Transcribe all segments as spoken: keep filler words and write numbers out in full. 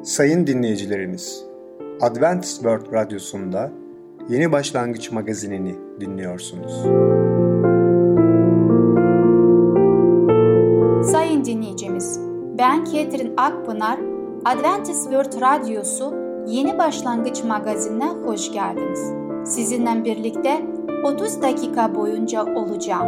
Sayın dinleyicilerimiz, Adventist World Radyosu'nda Yeni Başlangıç Magazinini dinliyorsunuz. Sayın dinleyicimiz, ben Ketrin Akpınar, Adventist World Radyosu Yeni Başlangıç Magazinine hoş geldiniz. Sizinle birlikte otuz dakika boyunca olacağım.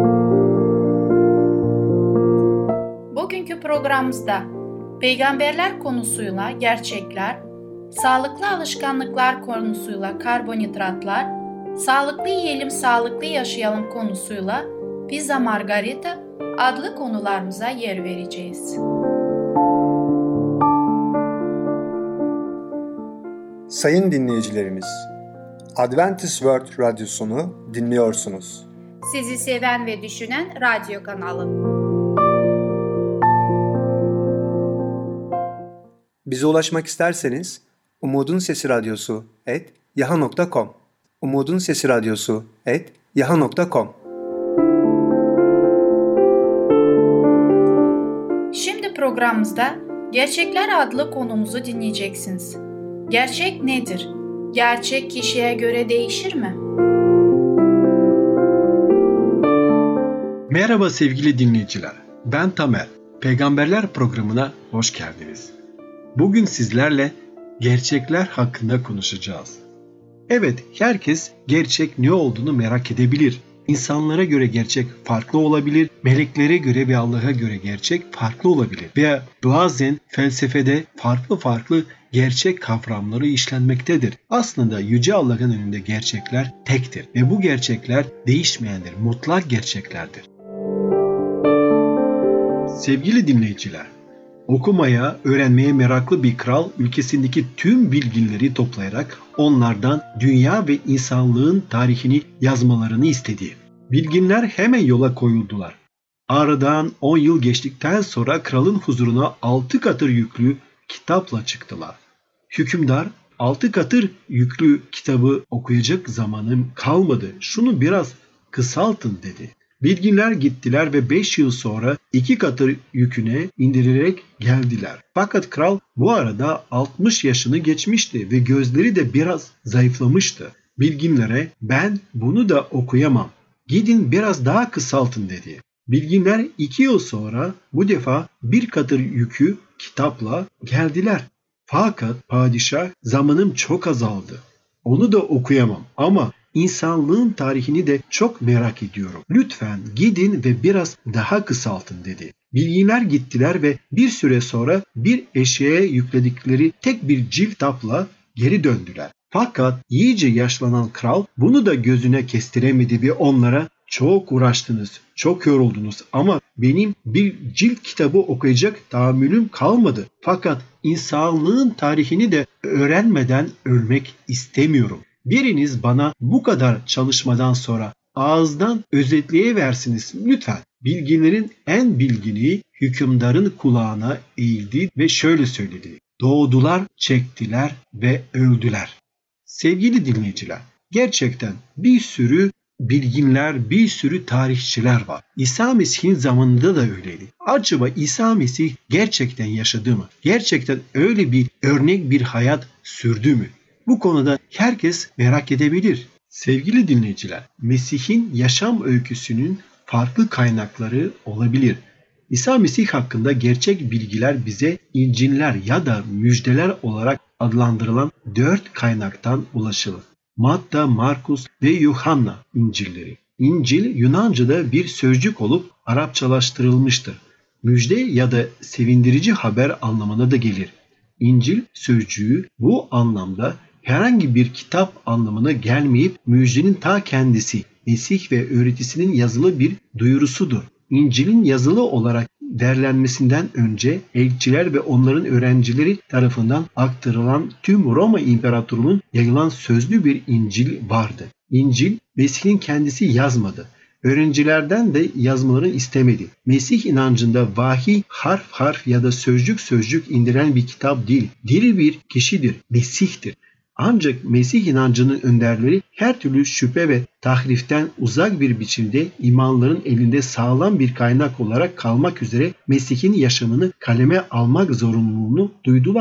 Bugünkü programımızda peygamberler konusuyla gerçekler, sağlıklı alışkanlıklar konusuyla karbonhidratlar, sağlıklı yiyelim, sağlıklı yaşayalım konusuyla Pizza Margarita adlı konularımıza yer vereceğiz. Sayın dinleyicilerimiz, Adventist World Radyosunu dinliyorsunuz. Sizi seven ve düşünen radyo kanalı. Bize ulaşmak isterseniz Umutun Sesi Radyosu et yaha nokta com Umutun Sesi Radyosu et yaha nokta com. Şimdi programımızda Gerçekler adlı konumuzu dinleyeceksiniz. Gerçek nedir? Gerçek kişiye göre değişir mi? Merhaba sevgili dinleyiciler. Ben Tamer. Peygamberler programına hoş geldiniz. Bugün sizlerle gerçekler hakkında konuşacağız. Evet, herkes gerçek ne olduğunu merak edebilir. İnsanlara göre gerçek farklı olabilir, meleklere göre ve Allah'a göre gerçek farklı olabilir. Veya bazen felsefede farklı farklı gerçek kavramları işlenmektedir. Aslında Yüce Allah'ın önünde gerçekler tektir ve bu gerçekler değişmeyendir, mutlak gerçeklerdir. Sevgili dinleyiciler, okumaya, öğrenmeye meraklı bir kral ülkesindeki tüm bilginleri toplayarak onlardan dünya ve insanlığın tarihini yazmalarını istedi. Bilginler hemen yola koyuldular. Aradan on yıl geçtikten sonra kralın huzuruna altı katır yüklü kitapla çıktılar. Hükümdar, altı katır yüklü kitabı okuyacak zamanım kalmadı, şunu biraz kısaltın dedi. Bilginler gittiler ve beş yıl sonra iki katır yüküne indirilerek geldiler. Fakat kral bu arada altmış yaşını geçmişti ve gözleri de biraz zayıflamıştı. Bilginlere ben bunu da okuyamam, gidin biraz daha kısaltın dedi. Bilginler iki yıl sonra bu defa bir katır yükü kitapla geldiler. Fakat padişah zamanım çok azaldı, onu da okuyamam ama İnsanlığın tarihini de çok merak ediyorum. Lütfen gidin ve biraz daha kısaltın dedi. Bilginler gittiler ve bir süre sonra bir eşeğe yükledikleri tek bir cilt kitapla geri döndüler. Fakat iyice yaşlanan kral bunu da gözüne kestiremedi ve onlara çok uğraştınız, çok yoruldunuz ama benim bir cilt kitabı okuyacak tahammülüm kalmadı. Fakat insanlığın tarihini de öğrenmeden ölmek istemiyorum. Biriniz bana bu kadar çalışmadan sonra ağızdan özetleyiversiniz lütfen. Bilginlerin en bilgini hükümdarın kulağına eğildi ve şöyle söyledi. Doğdular, çektiler ve öldüler. Sevgili dinleyiciler, gerçekten bir sürü bilginler, bir sürü tarihçiler var. İsa Mesih'in zamanında da öyleydi. Acaba İsa Mesih gerçekten yaşadı mı? Gerçekten öyle bir örnek bir hayat sürdü mü? Bu konuda herkes merak edebilir. Sevgili dinleyiciler, Mesih'in yaşam öyküsünün farklı kaynakları olabilir. İsa Mesih hakkında gerçek bilgiler bize İncil'ler ya da müjdeler olarak adlandırılan dört kaynaktan ulaşılır. Matta, Markus ve Yuhanna İncil'leri. İncil Yunanca'da bir sözcük olup Arapçalaştırılmıştır. Müjde ya da sevindirici haber anlamına da gelir. İncil sözcüğü bu anlamda herhangi bir kitap anlamına gelmeyip müjdenin ta kendisi, Mesih ve öğretisinin yazılı bir duyurusudur. İncil'in yazılı olarak derlenmesinden önce elçiler ve onların öğrencileri tarafından aktarılan tüm Roma İmparatorluğu'nun yayılan sözlü bir İncil vardı. İncil Mesih'in kendisi yazmadı. Öğrencilerden de yazmalarını istemedi. Mesih inancında vahiy harf harf ya da sözcük sözcük indiren bir kitap değil. Diri bir kişidir, Mesih'tir. Ancak Mesih inancının önderleri her türlü şüphe ve tahriften uzak bir biçimde imanların elinde sağlam bir kaynak olarak kalmak üzere Mesih'in yaşamını kaleme almak zorunluluğunu duydular.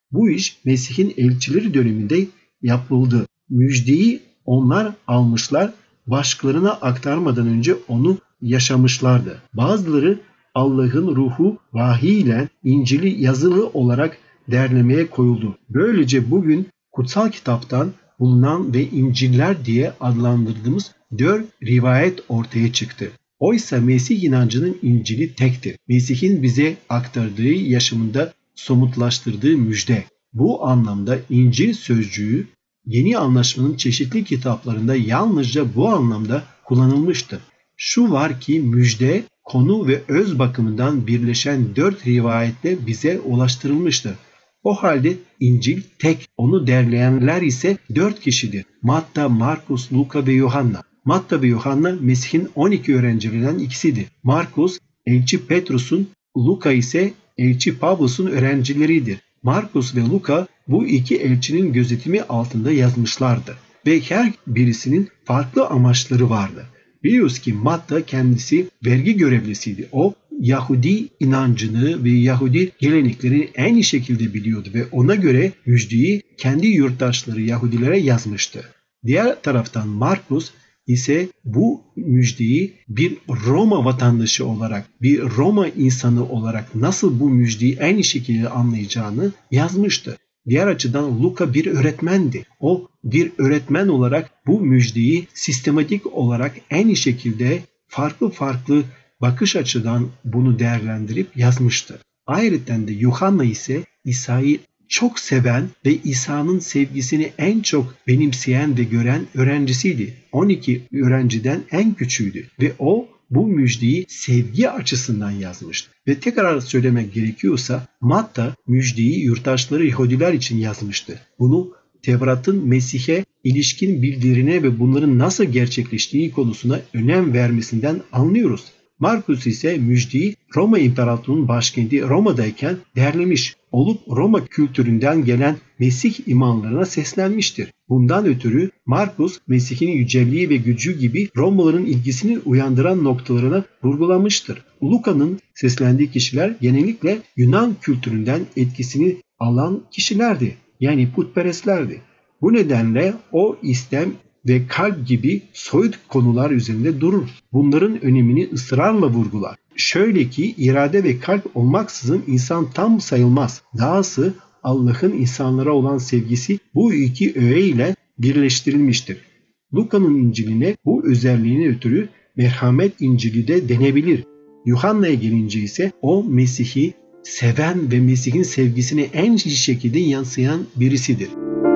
Bu iş Mesih'in elçileri döneminde yapıldı. Müjdeyi onlar almışlar, başkalarına aktarmadan önce onu yaşamışlardı. Bazıları Allah'ın ruhu vahiy ile İncil'i yazılı olarak derlemeye koyuldu. Böylece bugün kutsal kitaptan bulunan ve İncil'ler diye adlandırdığımız dört rivayet ortaya çıktı. Oysa Mesih inancının İncil'i tektir. Mesih'in bize aktardığı, yaşamında somutlaştırdığı müjde. Bu anlamda İncil sözcüğü Yeni Anlaşmanın çeşitli kitaplarında yalnızca bu anlamda kullanılmıştır. Şu var ki müjde konu ve öz bakımından birleşen dört rivayetle bize ulaştırılmıştır. O halde İncil tek, onu derleyenler ise dört kişidir. Matta, Markus, Luka ve Yuhanna. Matta ve Yuhanna Mesih'in on iki öğrencilerinden ikisidir. Markus, elçi Petrus'un, Luka ise elçi Pavlus'un öğrencileridir. Markus ve Luka bu iki elçinin gözetimi altında yazmışlardı ve her birisinin farklı amaçları vardı. Biliyoruz ki Matta kendisi vergi görevlisiydi. O Yahudi inancını ve Yahudi geleneklerini en iyi şekilde biliyordu ve ona göre müjdeyi kendi yurttaşları Yahudilere yazmıştı. Diğer taraftan Markus ise bu müjdeyi bir Roma vatandaşı olarak, bir Roma insanı olarak nasıl bu müjdeyi en iyi şekilde anlayacağını yazmıştı. Diğer açıdan Luka bir öğretmendi. O bir öğretmen olarak bu müjdeyi sistematik olarak en iyi şekilde farklı farklı bakış açıdan bunu değerlendirip yazmıştır. Ayrıca de Yuhanna ise İsa'yı çok seven ve İsa'nın sevgisini en çok benimseyen ve gören öğrencisiydi. on iki öğrenciden en küçüğüydü ve o bu müjdeyi sevgi açısından yazmıştı. Ve tekrar söylemek gerekiyorsa Matta müjdeyi yurttaşları Yahudiler için yazmıştı. Bunu Tevrat'ın Mesih'e ilişkin bildirine ve bunların nasıl gerçekleştiği konusuna önem vermesinden anlıyoruz. Markus ise müjdeyi Roma İmparatorluğu'nun başkenti Roma'dayken derlemiş olup Roma kültüründen gelen Mesih imanlarına seslenmiştir. Bundan ötürü Markus Mesih'in yücelliği ve gücü gibi Romalıların ilgisini uyandıran noktalarına vurgulamıştır. Luka'nın seslendiği kişiler genellikle Yunan kültüründen etkisini alan kişilerdi. Yani putperestlerdi. Bu nedenle o istem ve kalp gibi soyut konular üzerinde durur. Bunların önemini ısrarla vurgular. Şöyle ki irade ve kalp olmaksızın insan tam sayılmaz. Dahası Allah'ın insanlara olan sevgisi bu iki öğe ile birleştirilmiştir. Luka'nın İncil'ine bu özelliğine ötürü merhamet İncil'i de denebilir. Yuhanna'ya gelince ise o Mesih'i seven ve Mesih'in sevgisini en iyi şekilde yansıyan birisidir.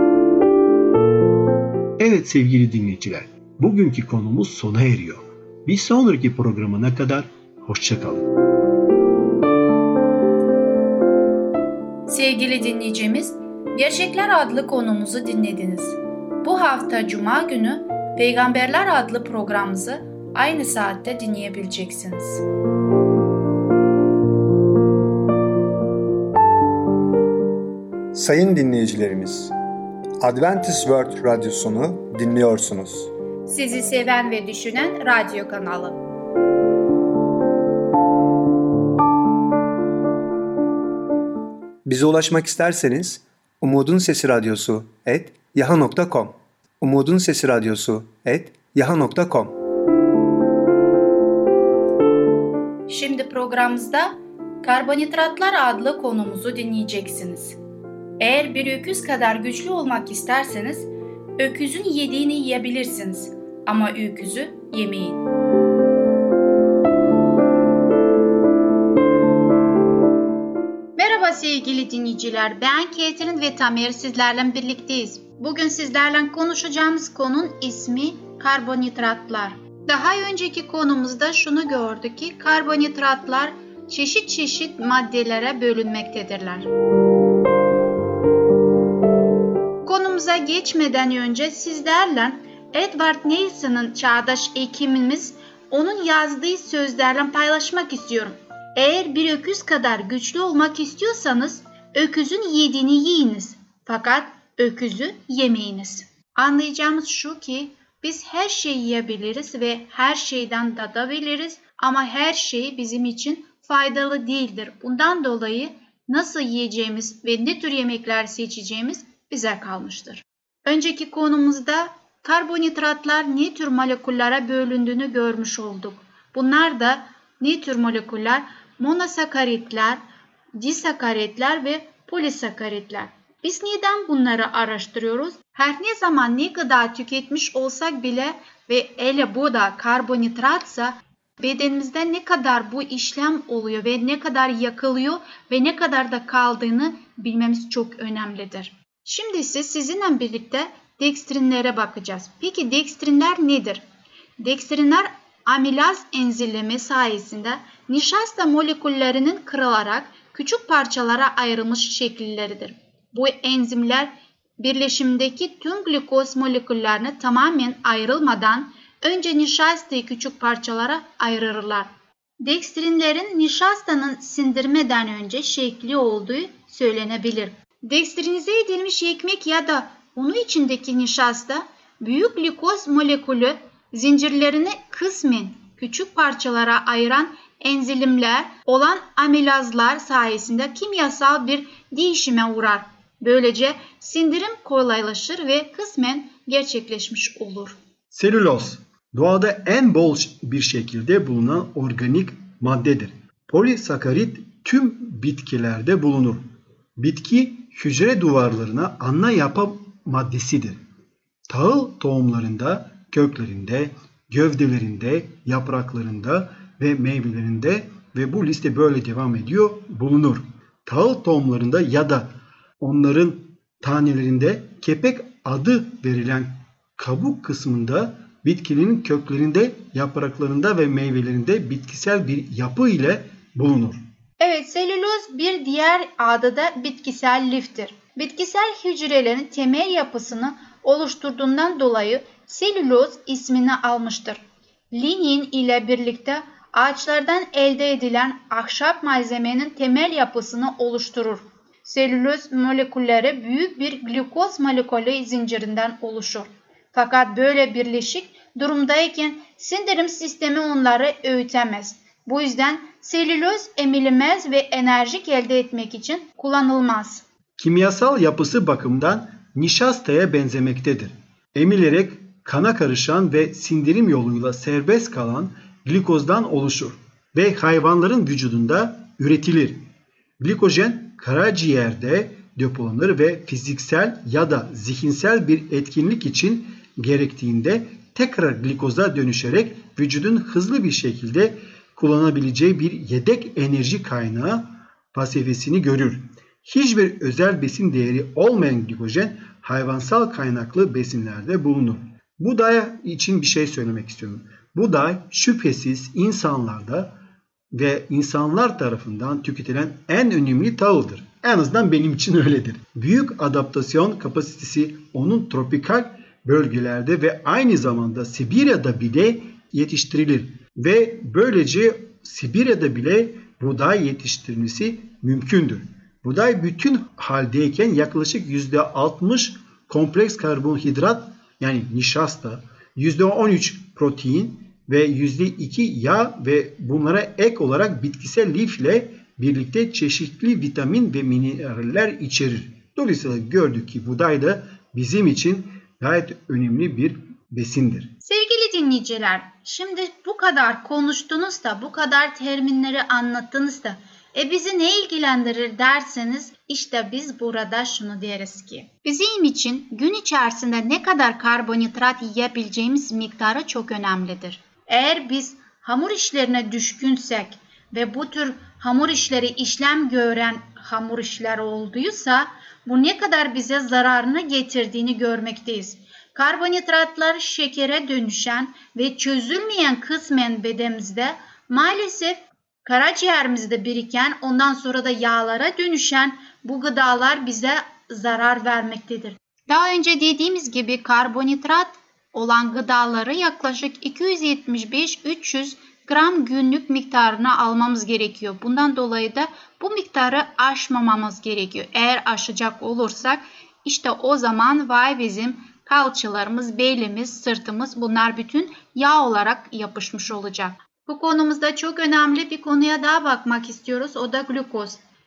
Evet sevgili dinleyiciler, bugünkü konumuz sona eriyor. Bir sonraki programına kadar hoşça kalın. Sevgili dinleyicimiz, Gerçekler adlı konumuzu dinlediniz. Bu hafta Cuma günü Peygamberler adlı programımızı aynı saatte dinleyebileceksiniz. Sayın dinleyicilerimiz, Adventist World Radyosunu dinliyorsunuz. Sizi seven ve düşünen radyo kanalı. Bize ulaşmak isterseniz Umutun Sesi Radyosu et yaha nokta com Umutun Sesi Radyosu et yaha nokta com. Şimdi programımızda Karbonhidratlar adlı konumuzu dinleyeceksiniz. Eğer bir öküz kadar güçlü olmak isterseniz, öküzün yediğini yiyebilirsiniz ama öküzü yemeyin. Merhaba sevgili dinleyiciler, ben Ketrin ve Tamer sizlerle birlikteyiz. Bugün sizlerle konuşacağımız konunun ismi karbonhidratlar. Daha önceki konumuzda şunu gördük ki karbonhidratlar çeşit çeşit maddelere bölünmektedirler. Konumuza geçmeden önce sizlerle Edward Nelson'ın çağdaş hekimimiz onun yazdığı sözlerle paylaşmak istiyorum. Eğer bir öküz kadar güçlü olmak istiyorsanız öküzün yediğini yiyiniz. Fakat öküzü yemeyiniz. Anlayacağımız şu ki biz her şeyi yiyebiliriz ve her şeyden tadabiliriz ama her şey bizim için faydalı değildir. Bundan dolayı nasıl yiyeceğimiz ve ne tür yemekler seçeceğimiz bize kalmıştır. Önceki konumuzda karbonhidratlar ne tür moleküllere bölündüğünü görmüş olduk. Bunlar da ne tür moleküller? Monosakaritler, disakaritler ve polisakaritler. Biz neden bunları araştırıyoruz? Her ne zaman ne kadar tüketmiş olsak bile ve hele bu da karbonhidratsa bedenimizde ne kadar bu işlem oluyor ve ne kadar yakılıyor ve ne kadar da kaldığını bilmemiz çok önemlidir. Şimdi ise sizinle birlikte dekstrinlere bakacağız. Peki dekstrinler nedir? Dekstrinler amilaz enzimi sayesinde nişasta moleküllerinin kırılarak küçük parçalara ayrılmış şekilleridir. Bu enzimler birleşimdeki tüm glikoz moleküllerini tamamen ayrılmadan önce nişastayı küçük parçalara ayırırlar. Dekstrinlerin nişastanın sindirmeden önce şekli olduğu söylenebilir. Dekstrinize edilmiş ekmek ya da unu içindeki nişasta büyük glikoz molekülü zincirlerini kısmen küçük parçalara ayıran enzimler olan amilazlar sayesinde kimyasal bir değişime uğrar. Böylece sindirim kolaylaşır ve kısmen gerçekleşmiş olur. Selüloz, doğada en bol bir şekilde bulunan organik maddedir. Polisakarit tüm bitkilerde bulunur. Bitki hücre duvarlarına ana yapı maddesidir. Tahıl tohumlarında, köklerinde, gövdelerinde, yapraklarında ve meyvelerinde ve bu liste böyle devam ediyor bulunur. Tahıl tohumlarında ya da onların tanelerinde kepek adı verilen kabuk kısmında, bitkinin köklerinde, yapraklarında ve meyvelerinde bitkisel bir yapı ile bulunur. Evet, selüloz bir diğer adı da bitkisel liftir. Bitkisel hücrelerin temel yapısını oluşturduğundan dolayı selüloz ismini almıştır. Lignin ile birlikte ağaçlardan elde edilen ahşap malzemenin temel yapısını oluşturur. Selüloz molekülleri büyük bir glikoz molekülü zincirinden oluşur. Fakat böyle birleşik durumdayken sindirim sistemi onları öğütemez. Bu yüzden selüloz emilemez ve enerjik elde etmek için kullanılmaz. Kimyasal yapısı bakımından nişastaya benzemektedir. Emilerek kana karışan ve sindirim yoluyla serbest kalan glikozdan oluşur ve hayvanların vücudunda üretilir. Glikojen karaciğerde depolanır ve fiziksel ya da zihinsel bir etkinlik için gerektiğinde tekrar glikoza dönüşerek vücudun hızlı bir şekilde kullanabileceği bir yedek enerji kaynağı vazifesini görür. Hiçbir özel besin değeri olmayan glikojen hayvansal kaynaklı besinlerde bulunur. Buğday için bir şey söylemek istiyorum. Buğday şüphesiz insanlarda ve insanlar tarafından tüketilen en önemli tahıldır. En azından benim için öyledir. Büyük adaptasyon kapasitesi onun tropikal bölgelerde ve aynı zamanda Sibirya'da bile yetiştirilir. Ve böylece Sibirya'da bile buğday yetiştirilmesi mümkündür. Buğday bütün haldeyken yaklaşık yüzde altmış kompleks karbonhidrat yani nişasta, yüzde on üç protein ve yüzde iki yağ ve bunlara ek olarak bitkisel lif ile birlikte çeşitli vitamin ve mineraller içerir. Dolayısıyla gördük ki buğday da bizim için gayet önemli bir besindir. Sevgili dinleyiciler, şimdi bu kadar konuştunuz da, bu kadar terimleri anlattınız da, e bizi ne ilgilendirir derseniz, işte biz burada şunu deriz ki, bizim için gün içerisinde ne kadar karbonhidrat yiyebileceğimiz miktarı çok önemlidir. Eğer biz hamur işlerine düşkünsek ve bu tür hamur işleri işlem gören hamur işleri olduysa, bu ne kadar bize zararını getirdiğini görmekteyiz. Karbonhidratlar şekere dönüşen ve çözülmeyen kısmen bedenimizde maalesef karaciğerimizde biriken, ondan sonra da yağlara dönüşen bu gıdalar bize zarar vermektedir. Daha önce dediğimiz gibi karbonhidrat olan gıdaları yaklaşık iki yüz yetmiş beş üç yüz gram günlük miktarına almamız gerekiyor. Bundan dolayı da bu miktarı aşmamamız gerekiyor. Eğer aşacak olursak işte o zaman vay bizim kalçalarımız, belimiz, sırtımız bunlar bütün yağ olarak yapışmış olacak. Bu konumuzda çok önemli bir konuya daha bakmak istiyoruz. O da glukoz.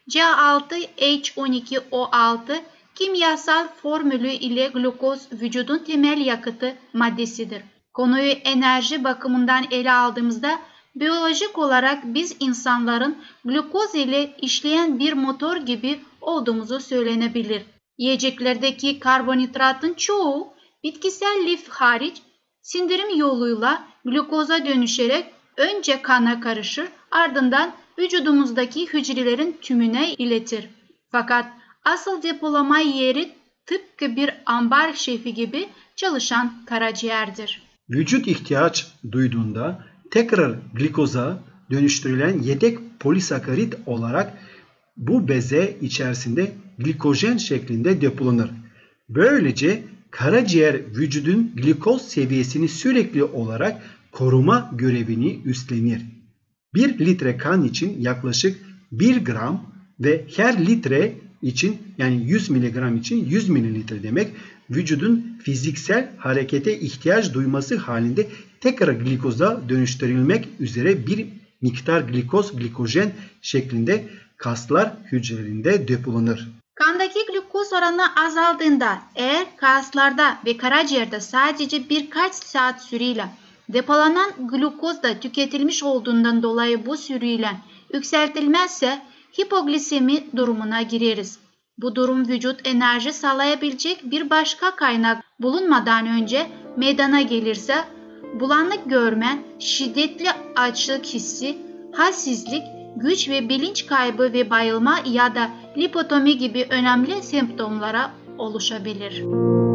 C altı H on iki O altı kimyasal formülü ile glukoz vücudun temel yakıtı maddesidir. Konuyu enerji bakımından ele aldığımızda biyolojik olarak biz insanların glukoz ile işleyen bir motor gibi olduğumuzu söylenebilir. Yiyeceklerdeki karbonhidratın çoğu bitkisel lif hariç sindirim yoluyla glukoza dönüşerek önce kana karışır, ardından vücudumuzdaki hücrelerin tümüne iletir. Fakat asıl depolama yeri tıpkı bir ambar şefi gibi çalışan karaciğerdir. Vücut ihtiyaç duyduğunda tekrar glikoza dönüştürülen yedek polisakarit olarak bu beze içerisinde glikojen şeklinde depolanır. Böylece karaciğer vücudun glikoz seviyesini sürekli olarak koruma görevini üstlenir. bir litre kan için yaklaşık bir gram ve her litre için yani yüz miligram için yüz mililitre demek vücudun fiziksel harekete ihtiyaç duyması halinde tekrar glikoza dönüştürülmek üzere bir miktar glikoz glikojen şeklinde kaslar hücrelerinde depolanır. Kandaki glukoz oranı azaldığında eğer kaslarda ve karaciğerde sadece birkaç saat süreyle depolanan glukoz da tüketilmiş olduğundan dolayı bu süreyle yükseltilmezse hipoglisemi durumuna gireriz. Bu durum vücut enerji sağlayabilecek bir başka kaynak bulunmadan önce meydana gelirse bulanık görme, şiddetli açlık hissi, halsizlik, güç ve bilinç kaybı ve bayılma ya da lipotomi gibi önemli semptomlara oluşabilir.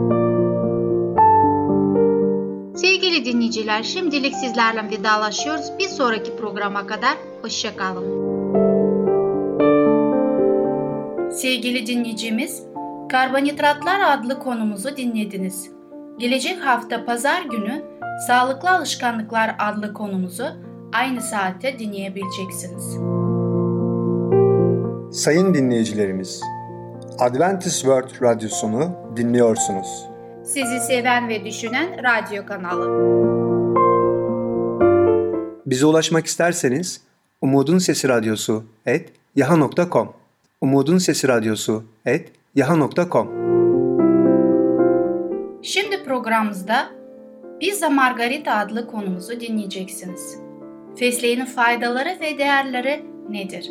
Sevgili dinleyiciler, şimdilik sizlerle vedalaşıyoruz. Bir sonraki programa kadar hoşça kalın. Sevgili dinleyicimiz, Karbonhidratlar adlı konumuzu dinlediniz. Gelecek hafta pazar günü Sağlıklı Alışkanlıklar adlı konumuzu aynı saatte dinleyebileceksiniz. Sayın dinleyicilerimiz, Adventist World Radyosunu dinliyorsunuz. Sizi seven ve düşünen radyo kanalı. Bize ulaşmak isterseniz Umutun Sesi Radyosu et yaha nokta com Umutun Sesi Radyosu et yaha nokta com. Şimdi programımızda Pizza Margarita adlı konumuzu dinleyeceksiniz. Fesleğenin faydaları ve değerleri nedir?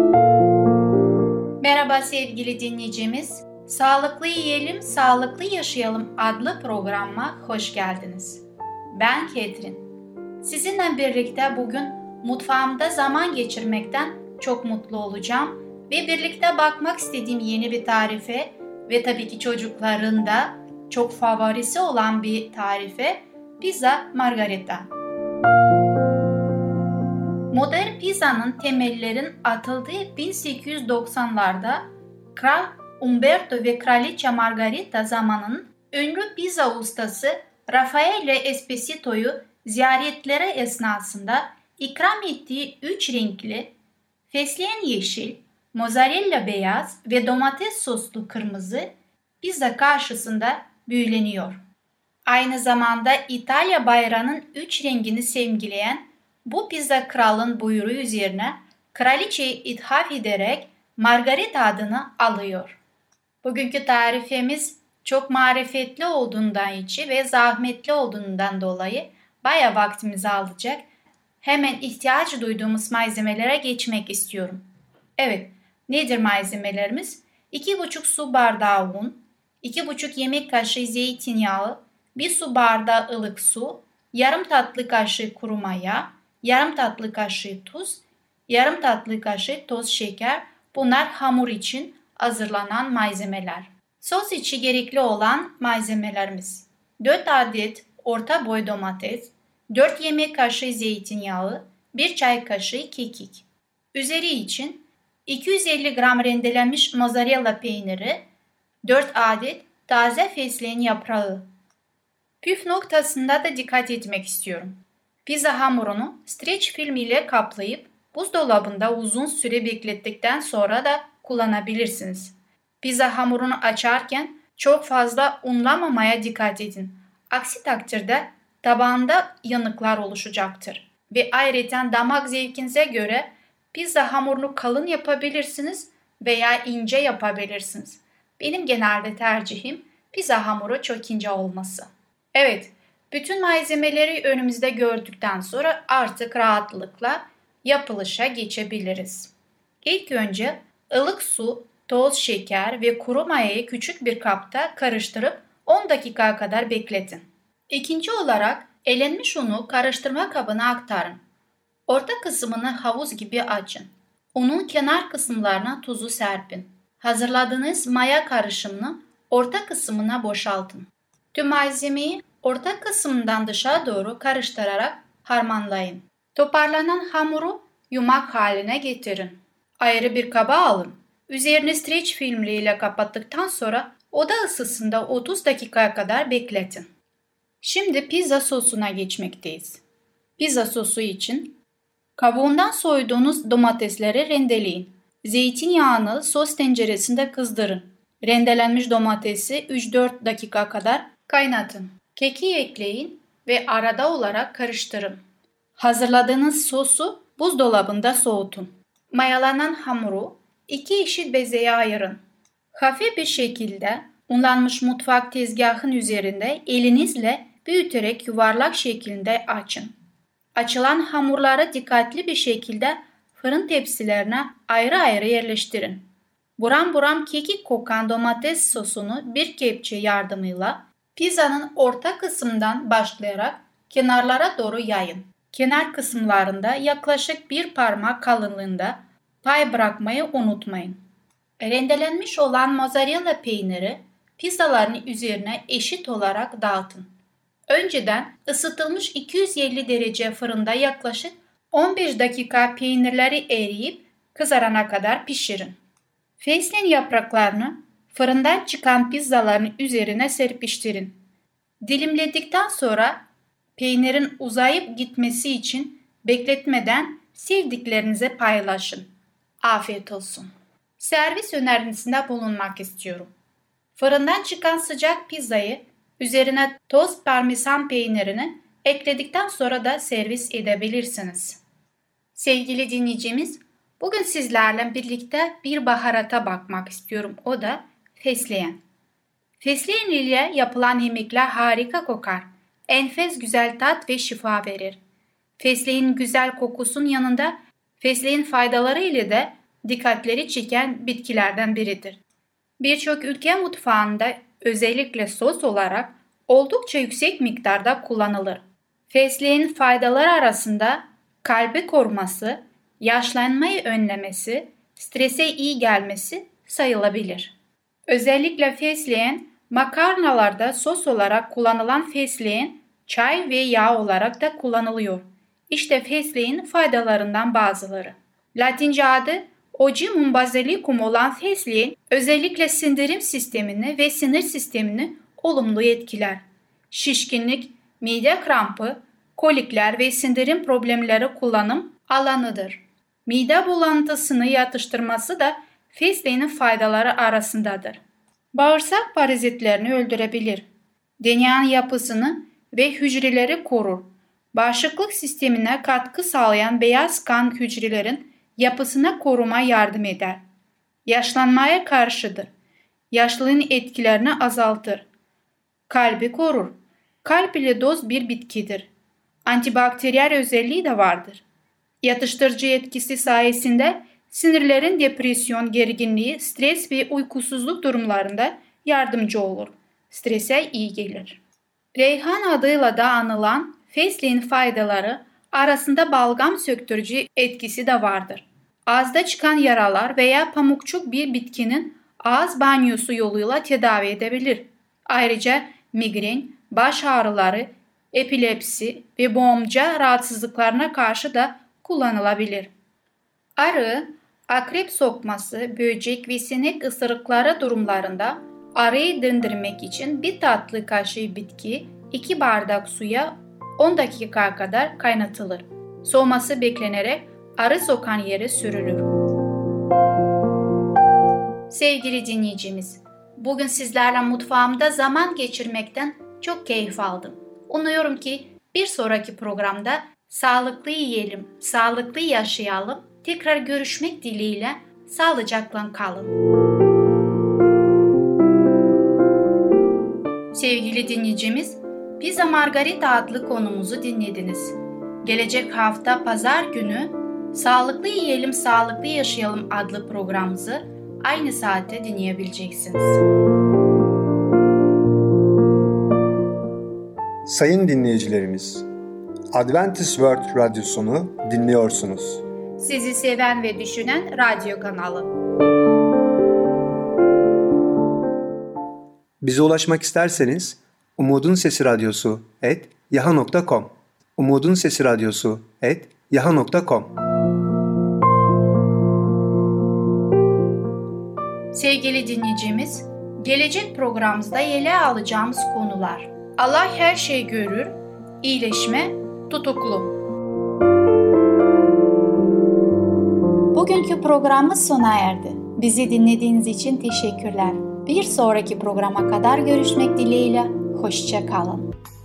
Merhaba sevgili dinleyicimiz. Sağlıklı Yiyelim, Sağlıklı Yaşayalım adlı programa hoş geldiniz. Ben Ketrin. Sizinle birlikte bugün mutfağımda zaman geçirmekten çok mutlu olacağım ve birlikte bakmak istediğim yeni bir tarife ve tabii ki çocukların da çok favorisi olan bir tarife Pizza Margarita. Modern pizzanın temellerin atıldığı bin sekiz yüz doksanlarda Kral Umberto ve Kraliçe Margarita zamanının ünlü pizza ustası Raffaele Esposito'yu ziyaretleri esnasında ikram ettiği üç renkli fesleğen yeşil, mozzarella beyaz ve domates soslu kırmızı pizza karşısında büyüleniyor. Aynı zamanda İtalya bayrağının üç rengini simgeleyen bu pizza kralın buyruğu üzerine kraliçeyi ithaf ederek Margarita adını alıyor. Bugünkü tarifimiz çok marifetli olduğundan içi ve zahmetli olduğundan dolayı bayağı vaktimizi alacak. Hemen ihtiyaç duyduğumuz malzemelere geçmek istiyorum. Evet, nedir malzemelerimiz? iki buçuk su bardağı un, iki buçuk yemek kaşığı zeytinyağı, bir su bardağı ılık su, yarım tatlı kaşığı kuru maya, yarım tatlı kaşığı tuz, yarım tatlı kaşığı toz şeker. Bunlar hamur için hazırlanan malzemeler. Sos için gerekli olan malzemelerimiz: dört adet orta boy domates, dört yemek kaşığı zeytinyağı, bir çay kaşığı kekik. Üzeri için iki yüz elli gram rendelenmiş mozzarella peyniri, dört adet taze fesleğen yaprağı. Püf noktasında da dikkat etmek istiyorum. Pizza hamurunu streç film ile kaplayıp buzdolabında uzun süre beklettikten sonra da kullanabilirsiniz. Pizza hamurunu açarken çok fazla unlamamaya dikkat edin. Aksi takdirde tabağında yanıklar oluşacaktır. Ve ayrıca damak zevkinize göre pizza hamurunu kalın yapabilirsiniz veya ince yapabilirsiniz. Benim genelde tercihim pizza hamuru çok ince olması. Evet, bütün malzemeleri önümüzde gördükten sonra artık rahatlıkla yapılışa geçebiliriz. İlk önce ılık su, toz şeker ve kuru mayayı küçük bir kapta karıştırıp on dakika kadar bekletin. İkinci olarak elenmiş unu karıştırma kabına aktarın. Orta kısmını havuz gibi açın. Unun kenar kısımlarına tuzu serpin. Hazırladığınız maya karışımını orta kısmına boşaltın. Tüm malzemeyi orta kısmından dışa doğru karıştırarak harmanlayın. Toparlanan hamuru yumak haline getirin. Ayrı bir kaba alın. Üzerini streç filmle kapattıktan sonra oda ısısında otuz dakika kadar bekletin. Şimdi pizza sosuna geçmekteyiz. Pizza sosu için kabuğundan soyduğunuz domatesleri rendeleyin. Zeytinyağını sos tenceresinde kızdırın. Rendelenmiş domatesi üç dört dakika kadar kaynatın. Keki ekleyin ve arada olarak karıştırın. Hazırladığınız sosu buzdolabında soğutun. Mayalanan hamuru iki eşit bezeye ayırın. Hafif bir şekilde unlanmış mutfak tezgahın üzerinde elinizle büyüterek yuvarlak şeklinde açın. Açılan hamurları dikkatli bir şekilde fırın tepsilerine ayrı ayrı yerleştirin. Buram buram kekik kokan domates sosunu bir kepçe yardımıyla pizzanın orta kısmından başlayarak kenarlara doğru yayın. Kenar kısımlarında yaklaşık bir parmak kalınlığında pay bırakmayı unutmayın. Rendelenmiş olan mozzarella peyniri pizzaların üzerine eşit olarak dağıtın. Önceden ısıtılmış iki yüz elli derece fırında yaklaşık on beş dakika peynirleri eriyip kızarana kadar pişirin. Fesleğen yapraklarını fırından çıkan pizzaların üzerine serpiştirin. Dilimledikten sonra peynirin uzayıp gitmesi için bekletmeden sevdiklerinize paylaşın. Afiyet olsun. Servis önerisinde bulunmak istiyorum. Fırından çıkan sıcak pizzayı üzerine toz parmesan peynirini ekledikten sonra da servis edebilirsiniz. Sevgili dinleyicimiz, bugün sizlerle birlikte bir baharata bakmak istiyorum. O da fesleğen. Fesleğen ile yapılan yemekler harika kokar. Enfes güzel tat ve şifa verir. Fesleğin güzel kokusunun yanında fesleğin faydaları ile de dikkatleri çeken bitkilerden biridir. Birçok ülke mutfağında özellikle sos olarak oldukça yüksek miktarda kullanılır. Fesleğin faydaları arasında kalbi koruması, yaşlanmayı önlemesi, strese iyi gelmesi sayılabilir. Özellikle fesleğen makarnalarda sos olarak kullanılan fesleğen çay ve yağ olarak da kullanılıyor. İşte fesleğin faydalarından bazıları. Latince adı Ogium basilicum olan fesleğen özellikle sindirim sistemini ve sinir sistemini olumlu etkiler. Şişkinlik, mide krampı, kolikler ve sindirim problemleri kullanım alanıdır. Mide bulantısını yatıştırması da fesleğenin faydaları arasındadır. Bağırsak parazitlerini öldürebilir. D N A yapısını ve hücreleri korur. Bağışıklık sistemine katkı sağlayan beyaz kan hücrelerin yapısına koruma yardım eder. Yaşlanmaya karşıdır. Yaşlılığın etkilerini azaltır. Kalbi korur. Kalp ile doz bir bitkidir. Antibakteriyel özelliği de vardır. Yatıştırıcı etkisi sayesinde sinirlerin depresyon, gerginliği, stres ve uykusuzluk durumlarında yardımcı olur. Strese iyi gelir. Reyhan adıyla da anılan fesleğen faydaları arasında balgam söktürücü etkisi de vardır. Ağızda çıkan yaralar veya pamukçuk bir bitkinin ağız banyosu yoluyla tedavi edebilir. Ayrıca migren, baş ağrıları, epilepsi ve boğumca rahatsızlıklarına karşı da kullanılabilir. Arı, akrep sokması, böcek ve sinek ısırıkları durumlarında arıyı dindirmek için bir tatlı kaşığı bitki iki bardak suya on dakika kadar kaynatılır. Soğuması beklenerek arı sokan yere sürülür. Sevgili dinleyicimiz, bugün sizlerle mutfağımda zaman geçirmekten çok keyif aldım. Umuyorum ki bir sonraki programda sağlıklı yiyelim, sağlıklı yaşayalım. Tekrar görüşmek dileğiyle Sağlıcakla kalın. Sevgili dinleyicimiz, Pizza Margarita adlı konumuzu dinlediniz. Gelecek hafta pazar günü Sağlıklı Yiyelim, Sağlıklı Yaşayalım adlı programımızı aynı saatte dinleyebileceksiniz. Sayın dinleyicilerimiz, Adventist World Radyosunu dinliyorsunuz. Sizi seven ve düşünen radyo kanalı. Bize ulaşmak isterseniz Umutun Sesi Radyosu et yaha nokta com Umutun Sesi Radyosu et yaha nokta com. Sevgili dinleyicimiz, gelecek programımızda ele alacağımız konular: Allah her şeyi görür, iyileşme, tutuklu. Bugünkü programımız sona erdi. Bizi dinlediğiniz için teşekkürler. Bir sonraki programa kadar görüşmek dileğiyle, hoşça kalın.